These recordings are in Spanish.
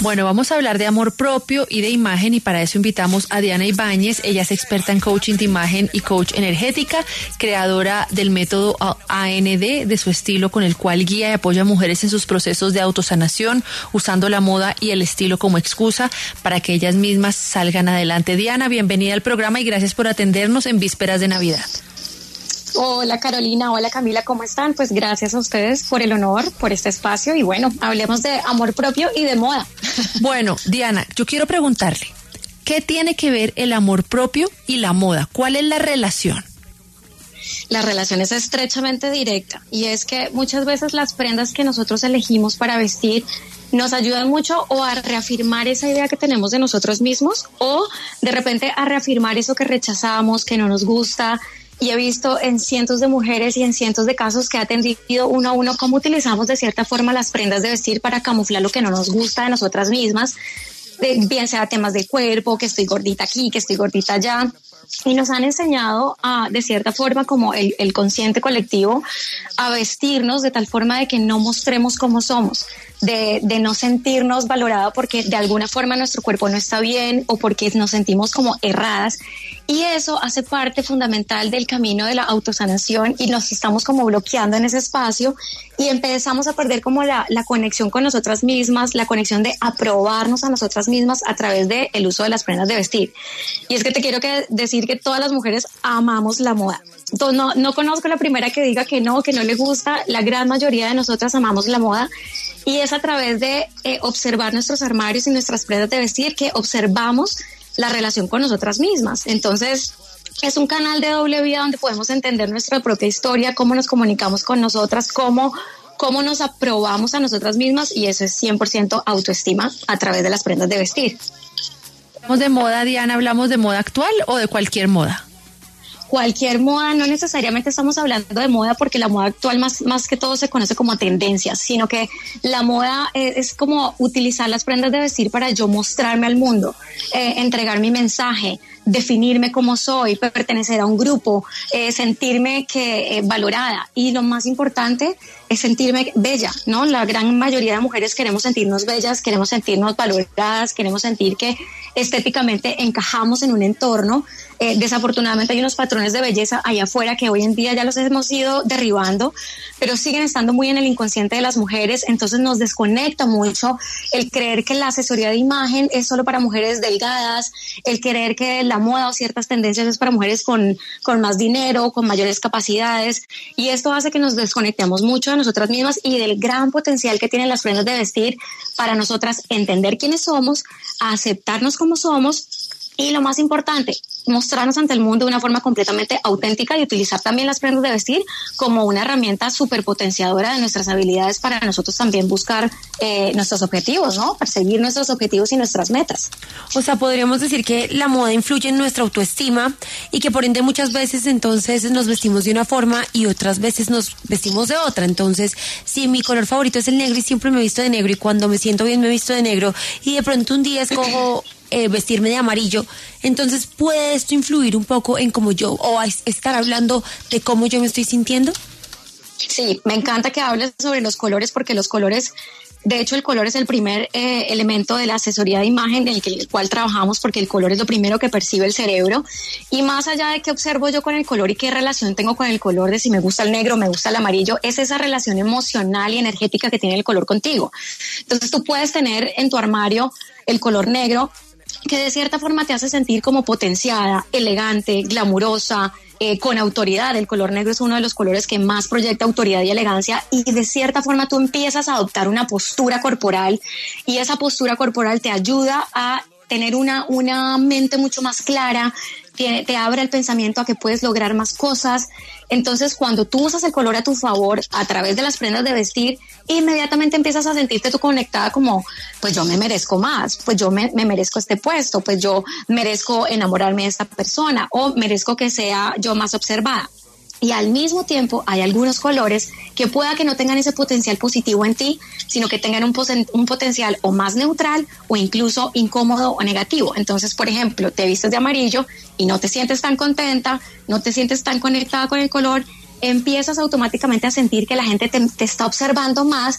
Bueno, vamos a hablar de amor propio y de imagen y para eso invitamos a Diana Ibáñez. Ella es experta en coaching de imagen y coach energética, creadora del método AND, de su estilo con el cual guía y apoya a mujeres en sus procesos de autosanación, usando la moda y el estilo como excusa para que ellas mismas salgan adelante. Diana, bienvenida al programa y gracias por atendernos en vísperas de Navidad. Hola Carolina, hola Camila, ¿cómo están? Pues gracias a ustedes por el honor, por este espacio y bueno, hablemos de amor propio y de moda. Bueno, Diana, yo quiero preguntarle, ¿qué tiene que ver el amor propio y la moda? ¿Cuál es la relación? La relación es estrechamente directa y es que muchas veces las prendas que nosotros elegimos para vestir nos ayudan mucho o a reafirmar esa idea que tenemos de nosotros mismos o de repente a reafirmar eso que rechazamos, que no nos gusta. Y he visto en cientos de mujeres y en cientos de casos que ha atendido uno a uno cómo utilizamos de cierta forma las prendas de vestir para camuflar lo que no nos gusta de nosotras mismas, bien sea temas de cuerpo, que estoy gordita aquí, que estoy gordita allá. Y nos han enseñado a, de cierta forma, como el consciente colectivo, a vestirnos de tal forma de que no mostremos cómo somos, de no sentirnos valorados porque de alguna forma nuestro cuerpo no está bien o porque nos sentimos como erradas. Y eso hace parte fundamental del camino de la autosanación y nos estamos como bloqueando en ese espacio y empezamos a perder como la conexión con nosotras mismas, la conexión de aprobarnos a nosotras mismas a través del uso de las prendas de vestir. Y es que te quiero decir que todas las mujeres amamos la moda. No conozco la primera que diga que no le gusta. La gran mayoría de nosotras amamos la moda y es a través de observar nuestros armarios y nuestras prendas de vestir que observamos la relación con nosotras mismas. Entonces, es un canal de doble vía donde podemos entender nuestra propia historia, cómo nos comunicamos con nosotras, cómo nos aprobamos a nosotras mismas y eso es 100% autoestima a través de las prendas de vestir. ¿Hablamos de moda, Diana? ¿Hablamos de moda actual o de cualquier moda? Cualquier moda, no necesariamente estamos hablando de moda porque la moda actual más que todo se conoce como tendencias, sino que la moda es como utilizar las prendas de vestir para yo mostrarme al mundo, entregar mi mensaje, definirme como soy, pertenecer a un grupo, sentirme valorada y lo más importante es sentirme bella, ¿no? La gran mayoría de mujeres queremos sentirnos bellas, queremos sentirnos valoradas, queremos sentir que estéticamente encajamos en un entorno. Desafortunadamente hay unos patrones de belleza allá afuera que hoy en día ya los hemos ido derribando, pero siguen estando muy en el inconsciente de las mujeres, entonces nos desconecta mucho el creer que la asesoría de imagen es solo para mujeres delgadas, el creer que la moda o ciertas tendencias es para mujeres con más dinero, con mayores capacidades, y esto hace que nos desconectemos mucho de nosotras mismas y del gran potencial que tienen las prendas de vestir para nosotras entender quiénes somos, aceptarnos como somos y lo más importante, mostrarnos ante el mundo de una forma completamente auténtica y utilizar también las prendas de vestir como una herramienta superpotenciadora de nuestras habilidades para nosotros también buscar nuestros objetivos, ¿no? Perseguir nuestros objetivos y nuestras metas. O sea, podríamos decir que la moda influye en nuestra autoestima y que por ende muchas veces entonces nos vestimos de una forma y otras veces nos vestimos de otra. Entonces, si mi color favorito es el negro y siempre me visto de negro y cuando me siento bien me visto de negro y de pronto un día escojo vestirme de amarillo, entonces ¿puede esto influir un poco en cómo yo, o estar hablando de cómo yo me estoy sintiendo? Sí, me encanta que hables sobre los colores porque los colores, de hecho el color es el primer elemento de la asesoría de imagen en el cual trabajamos porque el color es lo primero que percibe el cerebro y más allá de qué observo yo con el color y qué relación tengo con el color, de si me gusta el negro, me gusta el amarillo, es esa relación emocional y energética que tiene el color contigo. Entonces tú puedes tener en tu armario el color negro que de cierta forma te hace sentir como potenciada, elegante, glamurosa, con autoridad. El color negro es uno de los colores que más proyecta autoridad y elegancia y de cierta forma tú empiezas a adoptar una postura corporal y esa postura corporal te ayuda a tener una mente mucho más clara, te abre el pensamiento a que puedes lograr más cosas. Entonces, cuando tú usas el color a tu favor a través de las prendas de vestir, inmediatamente empiezas a sentirte tú conectada como, pues yo me merezco más, pues yo me merezco este puesto, pues yo merezco enamorarme de esta persona o merezco que sea yo más observada. Y al mismo tiempo hay algunos colores que pueda que no tengan ese potencial positivo en ti, sino que tengan un potencial o más neutral o incluso incómodo o negativo. Entonces, por ejemplo, te vistes de amarillo y no te sientes tan contenta, no te sientes tan conectada con el color, empiezas automáticamente a sentir que la gente te está observando más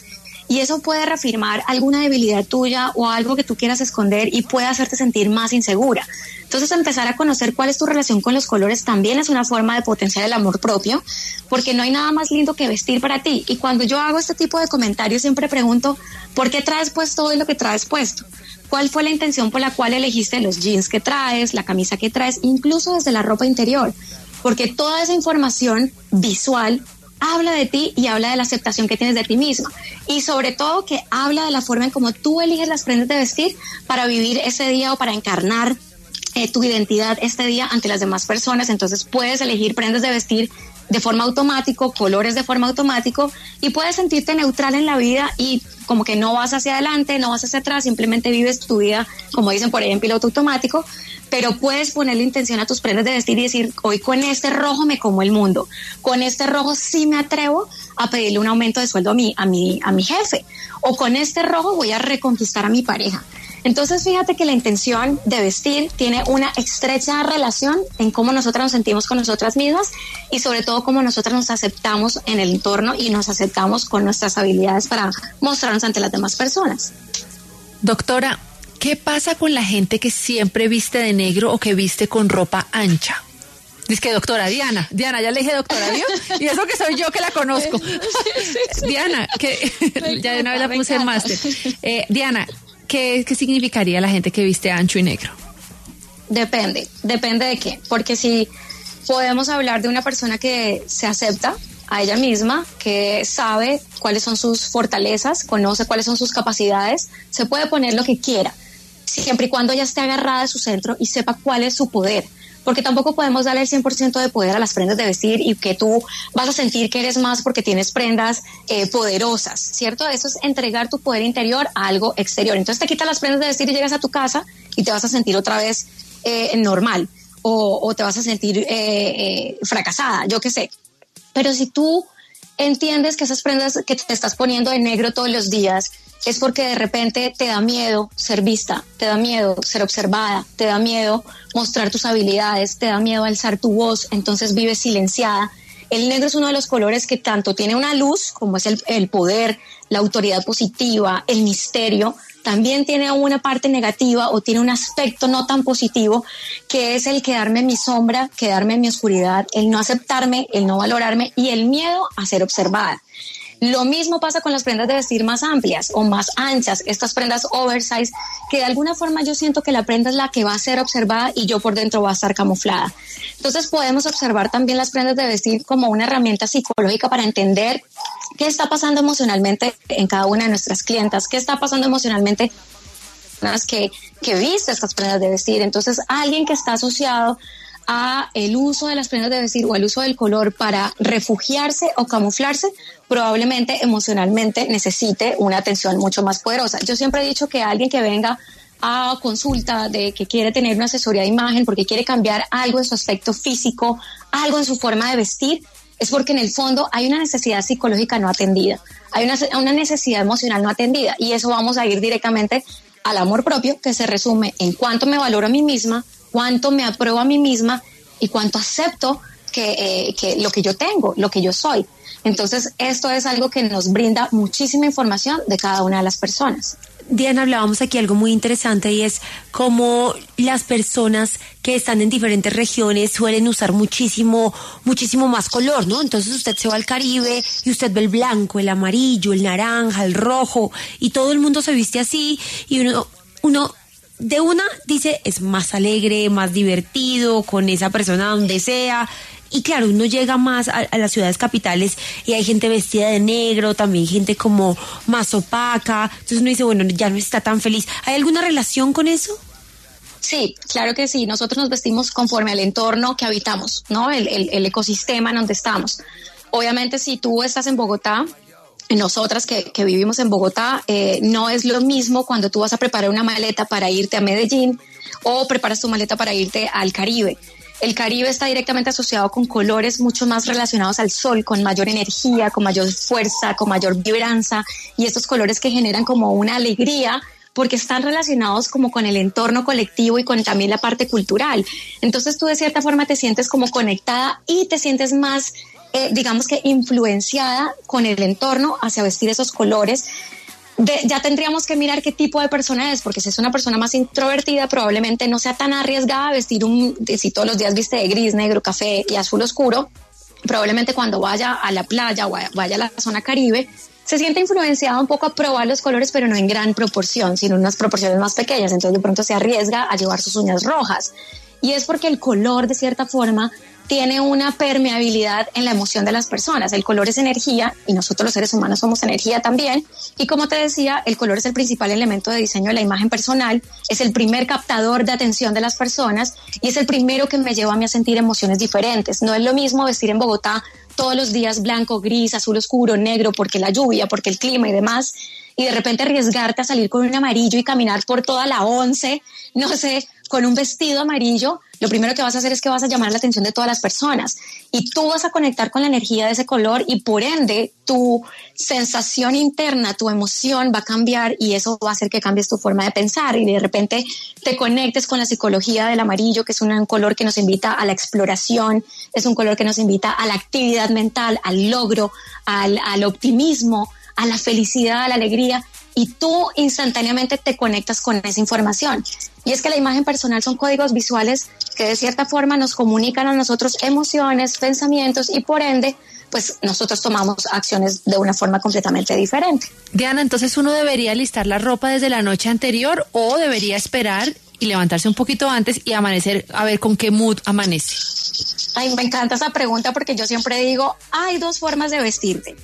y eso puede reafirmar alguna debilidad tuya o algo que tú quieras esconder y puede hacerte sentir más insegura. Entonces, empezar a conocer cuál es tu relación con los colores también es una forma de potenciar el amor propio, porque no hay nada más lindo que vestir para ti. Y cuando yo hago este tipo de comentarios, siempre pregunto, ¿por qué traes puesto hoy lo que traes puesto? ¿Cuál fue la intención por la cual elegiste los jeans que traes, la camisa que traes, incluso desde la ropa interior? Porque toda esa información visual habla de ti y habla de la aceptación que tienes de ti misma. Y sobre todo que habla de la forma en cómo tú eliges las prendas de vestir para vivir ese día o para encarnar tu identidad este día ante las demás personas. Entonces puedes elegir prendas de vestir de forma automático, colores de forma automático, y puedes sentirte neutral en la vida y como que no vas hacia adelante, no vas hacia atrás, simplemente vives tu vida, como dicen por ahí, en piloto automático, pero puedes ponerle intención a tus prendas de vestir y decir, hoy con este rojo me como el mundo, con este rojo sí me atrevo a pedirle un aumento de sueldo a mi jefe, o con este rojo voy a reconquistar a mi pareja. Entonces, fíjate que la intención de vestir tiene una estrecha relación en cómo nosotras nos sentimos con nosotras mismas y sobre todo cómo nosotras nos aceptamos en el entorno y nos aceptamos con nuestras habilidades para mostrarnos ante las demás personas. Doctora, ¿qué pasa con la gente que siempre viste de negro o que viste con ropa ancha? Dice que doctora Diana, ya le dije doctora, ¿vio? Y eso que soy yo que la conozco. Sí. Diana, que ya de una vez la puse en máster. Diana, ¿qué significaría la gente que viste ancho y negro? Depende de qué, porque si podemos hablar de una persona que se acepta a ella misma, que sabe cuáles son sus fortalezas, conoce cuáles son sus capacidades, se puede poner lo que quiera, siempre y cuando ella esté agarrada de su centro y sepa cuál es su poder. Porque tampoco podemos darle el 100% de poder a las prendas de vestir y que tú vas a sentir que eres más porque tienes prendas poderosas, ¿cierto? Eso es entregar tu poder interior a algo exterior. Entonces te quitas las prendas de vestir y llegas a tu casa y te vas a sentir otra vez normal o te vas a sentir fracasada, yo qué sé. Pero si tú entiendes que esas prendas que te estás poniendo de negro todos los días es porque de repente te da miedo ser vista, te da miedo ser observada, te da miedo mostrar tus habilidades, te da miedo alzar tu voz, entonces vives silenciada. El negro es uno de los colores que tanto tiene una luz, como es el poder, la autoridad positiva, el misterio, también tiene una parte negativa o tiene un aspecto no tan positivo, que es el quedarme en mi sombra, quedarme en mi oscuridad, el no aceptarme, el no valorarme y el miedo a ser observada. Lo mismo pasa con las prendas de vestir más amplias o más anchas, estas prendas oversize, que de alguna forma yo siento que la prenda es la que va a ser observada y yo por dentro va a estar camuflada. Entonces podemos observar también las prendas de vestir como una herramienta psicológica para entender qué está pasando emocionalmente en cada una de nuestras clientas, qué está pasando emocionalmente que viste estas prendas de vestir. Entonces alguien que está asociado a el uso de las prendas de vestir o el uso del color para refugiarse o camuflarse, probablemente emocionalmente necesite una atención mucho más poderosa. Yo siempre he dicho que alguien que venga a consulta de que quiere tener una asesoría de imagen porque quiere cambiar algo en su aspecto físico, algo en su forma de vestir, es porque en el fondo hay una necesidad psicológica no atendida, hay una necesidad emocional no atendida, y eso vamos a ir directamente al amor propio, que se resume en cuánto me valoro a mí misma, cuánto me apruebo a mí misma y cuánto acepto que lo que yo tengo, lo que yo soy. Entonces, esto es algo que nos brinda muchísima información de cada una de las personas. Diana, hablábamos aquí algo muy interesante y es cómo las personas que están en diferentes regiones suelen usar muchísimo más color, ¿no? Entonces usted se va al Caribe y usted ve el blanco, el amarillo, el naranja, el rojo y todo el mundo se viste así y uno de una dice es más alegre, más divertido con esa persona donde sea. Y claro, uno llega más a las ciudades capitales y hay gente vestida de negro, también gente como más opaca. Entonces uno dice, bueno, ya no está tan feliz. ¿Hay alguna relación con eso? Sí, claro que sí. Nosotros nos vestimos conforme al entorno que habitamos, ¿no? El ecosistema en donde estamos. Obviamente, si tú estás en Bogotá, nosotras que vivimos en Bogotá, no es lo mismo cuando tú vas a preparar una maleta para irte a Medellín o preparas tu maleta para irte al Caribe. El Caribe está directamente asociado con colores mucho más relacionados al sol, con mayor energía, con mayor fuerza, con mayor vibranza, y estos colores que generan como una alegría porque están relacionados como con el entorno colectivo y con también la parte cultural. Entonces tú de cierta forma te sientes como conectada y te sientes más, digamos que influenciada con el entorno hacia vestir esos colores. ya tendríamos que mirar qué tipo de persona es, porque si es una persona más introvertida, probablemente no sea tan arriesgada a vestir si todos los días viste de gris, negro, café y azul oscuro, probablemente cuando vaya a la playa o vaya a la zona Caribe, se siente influenciada un poco a probar los colores, pero no en gran proporción, sino en unas proporciones más pequeñas. Entonces de pronto se arriesga a llevar sus uñas rojas. Y es porque el color, de cierta forma, tiene una permeabilidad en la emoción de las personas. El color es energía y nosotros los seres humanos somos energía también. Y como te decía, el color es el principal elemento de diseño de la imagen personal, es el primer captador de atención de las personas y es el primero que me lleva a mí a sentir emociones diferentes. No es lo mismo vestir en Bogotá todos los días blanco, gris, azul oscuro, negro, porque la lluvia, porque el clima y demás, y de repente arriesgarte a salir con un amarillo y caminar por toda la 11, no sé, con un vestido amarillo. Lo primero que vas a hacer es que vas a llamar la atención de todas las personas y tú vas a conectar con la energía de ese color y por ende tu sensación interna, tu emoción va a cambiar y eso va a hacer que cambies tu forma de pensar y de repente te conectes con la psicología del amarillo, que es un color que nos invita a la exploración, es un color que nos invita a la actividad mental, al logro, al optimismo, a la felicidad, a la alegría. Y tú instantáneamente te conectas con esa información. Y es que la imagen personal son códigos visuales que de cierta forma nos comunican a nosotros emociones, pensamientos y por ende, pues nosotros tomamos acciones de una forma completamente diferente. Diana, entonces uno debería alistar la ropa desde la noche anterior o debería esperar y levantarse un poquito antes y amanecer a ver con qué mood amanece. Ay, me encanta esa pregunta porque yo siempre digo, hay dos formas de vestirte.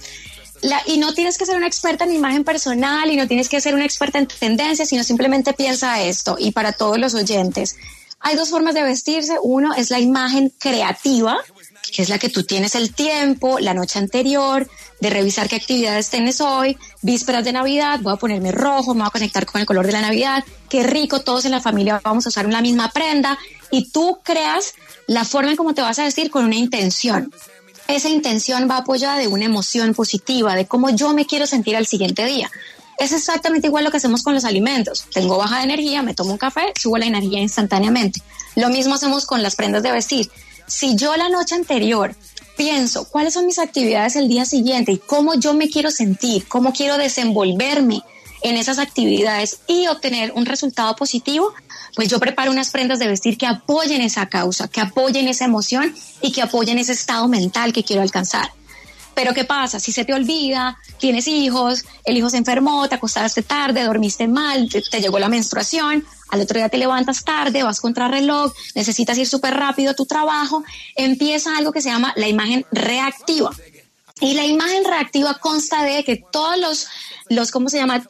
Y no tienes que ser una experta en imagen personal y no tienes que ser una experta en tendencias, sino simplemente piensa esto. Y para todos los oyentes, hay dos formas de vestirse. Uno es la imagen creativa, que es la que tú tienes el tiempo, la noche anterior, de revisar qué actividades tienes hoy, vísperas de Navidad, voy a ponerme rojo, me voy a conectar con el color de la Navidad, qué rico, todos en la familia vamos a usar la misma prenda. Y tú creas la forma en cómo te vas a vestir con una intención. Esa intención va apoyada de una emoción positiva, de cómo yo me quiero sentir al siguiente día. Es exactamente igual lo que hacemos con los alimentos. Tengo baja de energía, me tomo un café, subo la energía instantáneamente. Lo mismo hacemos con las prendas de vestir. Si yo la noche anterior pienso cuáles son mis actividades el día siguiente y cómo yo me quiero sentir, cómo quiero desenvolverme en esas actividades y obtener un resultado positivo, pues yo preparo unas prendas de vestir que apoyen esa causa, que apoyen esa emoción y que apoyen ese estado mental que quiero alcanzar. Pero ¿qué pasa? Si se te olvida, tienes hijos, el hijo se enfermó, te acostaste tarde, dormiste mal, te llegó la menstruación, al otro día te levantas tarde, vas contra reloj, necesitas ir súper rápido a tu trabajo, empieza algo que se llama la imagen reactiva. Y la imagen reactiva consta de que todos ¿cómo se llama?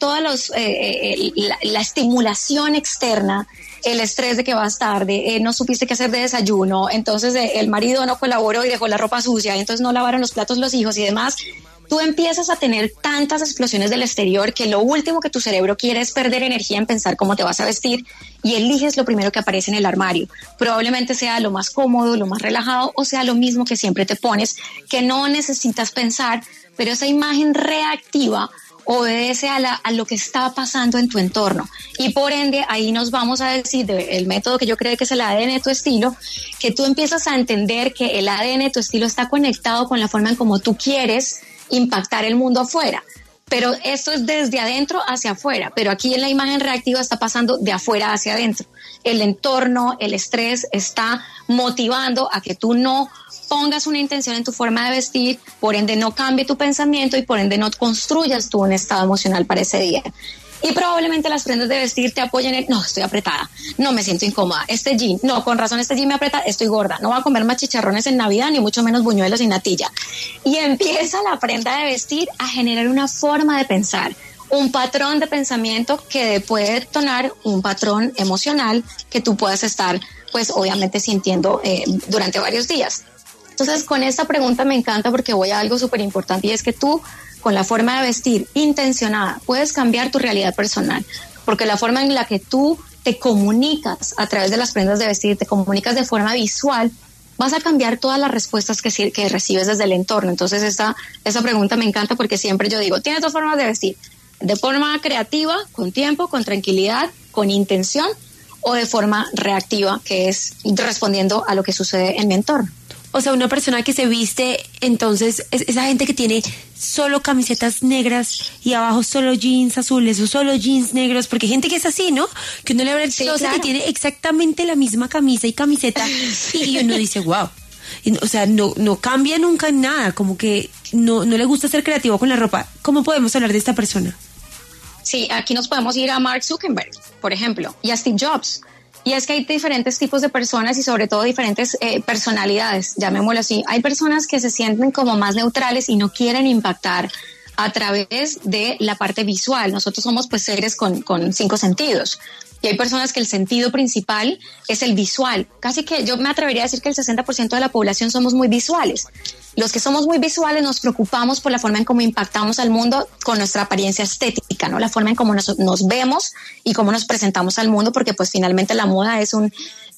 La estimulación externa, el estrés de que vas tarde, no supiste qué hacer de desayuno, entonces el marido no colaboró y dejó la ropa sucia, entonces no lavaron los platos los hijos y demás. Tú empiezas a tener tantas explosiones del exterior que lo último que tu cerebro quiere es perder energía en pensar cómo te vas a vestir y eliges lo primero que aparece en el armario. Probablemente sea lo más cómodo, lo más relajado o sea lo mismo que siempre te pones, que no necesitas pensar, pero esa imagen reactiva obedece a lo que está pasando en tu entorno y por ende ahí nos vamos a decir el método que yo creo que es el ADN de tu estilo, que tú empiezas a entender que el ADN de tu estilo está conectado con la forma en cómo tú quieres impactar el mundo afuera, pero esto es desde adentro hacia afuera, pero aquí en la imagen reactiva está pasando de afuera hacia adentro. El entorno, el estrés está motivando a que tú no pongas una intención en tu forma de vestir, por ende no cambie tu pensamiento y por ende no construyas tú un estado emocional para ese día. Y probablemente las prendas de vestir te apoyen en, no, estoy apretada, no me siento incómoda, este jean, no, con razón este jean me aprieta, estoy gorda, no voy a comer más chicharrones en Navidad, ni mucho menos buñuelos y natilla. Y empieza la prenda de vestir a generar una forma de pensar, un patrón de pensamiento que puede detonar un patrón emocional que tú puedas estar, pues obviamente sintiendo durante varios días. Entonces, con esta pregunta me encanta porque voy a algo súper importante y es que tú, con la forma de vestir intencionada, puedes cambiar tu realidad personal, porque la forma en la que tú te comunicas a través de las prendas de vestir, te comunicas de forma visual, vas a cambiar todas las respuestas que recibes desde el entorno. Entonces, esa pregunta me encanta porque siempre yo digo, tienes dos formas de vestir, de forma creativa, con tiempo, con tranquilidad, con intención, o de forma reactiva, que es respondiendo a lo que sucede en mi entorno. O sea, una persona que se viste, entonces, esa gente que tiene solo camisetas negras y abajo solo jeans azules o solo jeans negros, porque hay gente que es así, ¿no? Que uno le abre el closet, claro, y tiene exactamente la misma camisa y camiseta y uno dice, wow. O sea, no cambia nunca en nada, como que no le gusta ser creativo con la ropa. ¿Cómo podemos hablar de esta persona? Sí, aquí nos podemos ir a Mark Zuckerberg, por ejemplo, y a Steve Jobs. Y es que hay diferentes tipos de personas y sobre todo diferentes personalidades, llamémoslo así. Hay personas que se sienten como más neutrales y no quieren impactar a través de la parte visual. Nosotros somos pues seres con 5 sentidos. Y hay personas que el sentido principal es el visual. Casi que yo me atrevería a decir que el 60% de la población somos muy visuales. Los que somos muy visuales nos preocupamos por la forma en cómo impactamos al mundo con nuestra apariencia estética, ¿no? La forma en cómo nos vemos y cómo nos presentamos al mundo, porque pues finalmente la moda es un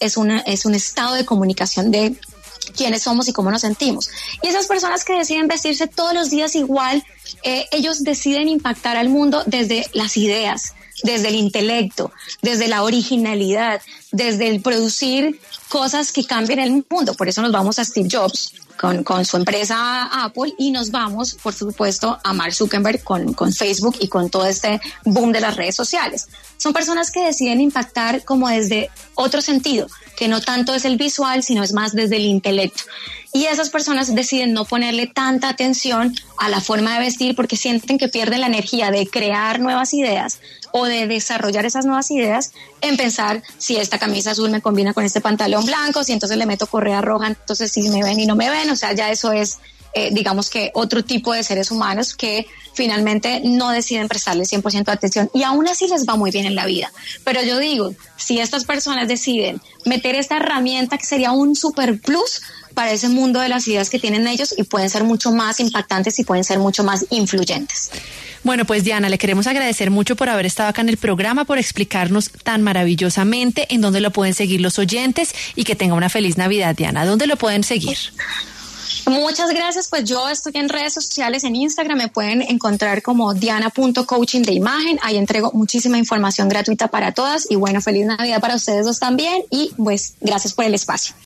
estado de comunicación de quiénes somos y cómo nos sentimos. Y esas personas que deciden vestirse todos los días igual, ellos deciden impactar al mundo desde las ideas, desde el intelecto, desde la originalidad, desde el producir cosas que cambien el mundo. Por eso nos vamos a Steve Jobs con su empresa Apple y nos vamos, por supuesto, a Mark Zuckerberg con Facebook y con todo este boom de las redes sociales. Son personas que deciden impactar como desde otro sentido, que no tanto es el visual, sino es más desde el intelecto. Y esas personas deciden no ponerle tanta atención a la forma de vestir porque sienten que pierden la energía de crear nuevas ideas o de desarrollar esas nuevas ideas en pensar si esta camisa azul me combina con este pantalón blanco, si entonces le meto correa roja, entonces si me ven y no me ven. O sea, ya eso es, digamos que otro tipo de seres humanos que finalmente no deciden prestarle 100% de atención y aún así les va muy bien en la vida. Pero yo digo, si estas personas deciden meter esta herramienta que sería un super plus para ese mundo de las ideas que tienen ellos y pueden ser mucho más impactantes y pueden ser mucho más influyentes. Bueno, pues Diana, le queremos agradecer mucho por haber estado acá en el programa, por explicarnos tan maravillosamente en dónde lo pueden seguir los oyentes y que tenga una feliz Navidad, Diana. ¿Dónde lo pueden seguir? Muchas gracias, pues yo estoy en redes sociales, en Instagram me pueden encontrar como diana.coaching de imagen, ahí entrego muchísima información gratuita para todas y bueno, feliz Navidad para ustedes dos también y pues gracias por el espacio.